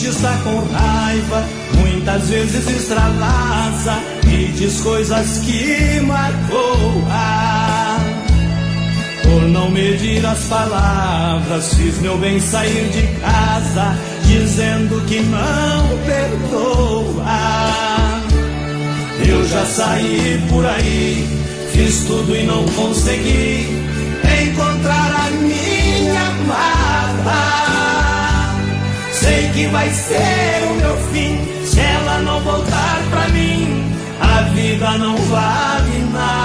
mente está com raiva, muitas vezes extravasa e diz coisas que magoa. Por não medir as palavras, fiz meu bem sair de casa, dizendo que não perdoa. Eu já saí por aí, fiz tudo e não consegui encontrar a minha amada. Sei que vai ser o meu fim, se ela não voltar pra mim, a vida não vale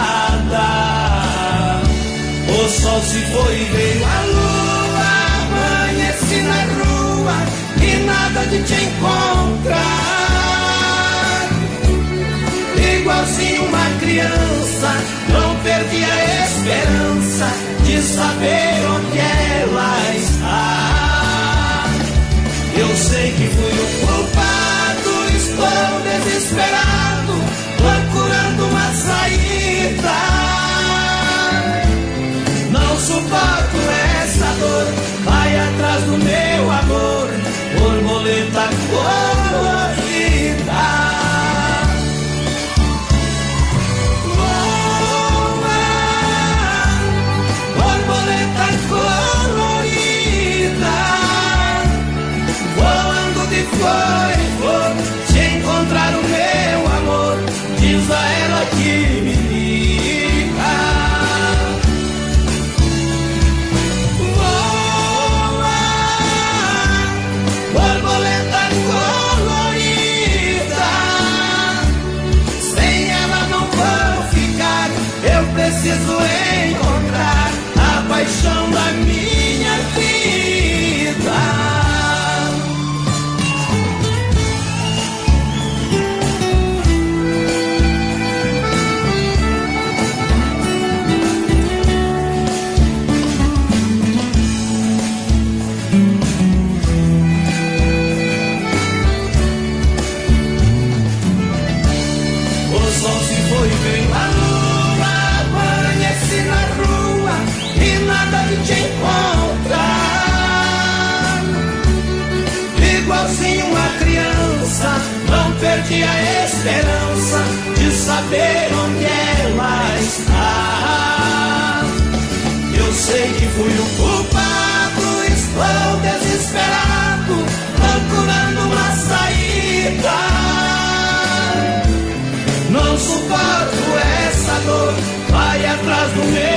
nada. O sol se foi e veio a lua, amanheci na rua e nada de te encontrar. Igualzinho uma criança, não perdi a esperança de saber onde ela está. Eu sei que fui o culpado, estou desesperado, procurando uma saída. Não suporto essa dor, vai atrás do meu amor, borboleta colorida. Voa, borboleta colorida, voando de flor em flor, se encontrar o meu amor, diz a ela que me liga. Voa, borboleta colorida, sem ela não vou ficar, eu preciso encontrar a paixão da minha vida. Veio a lua, amanheci na rua e nada de te encontrar. Igualzinho uma criança, não perdi a esperança de saber onde ela está. Eu sei que fui o culpado, estou desesperado, procurando uma saída. Não suporto essa dor, vai atrás do meu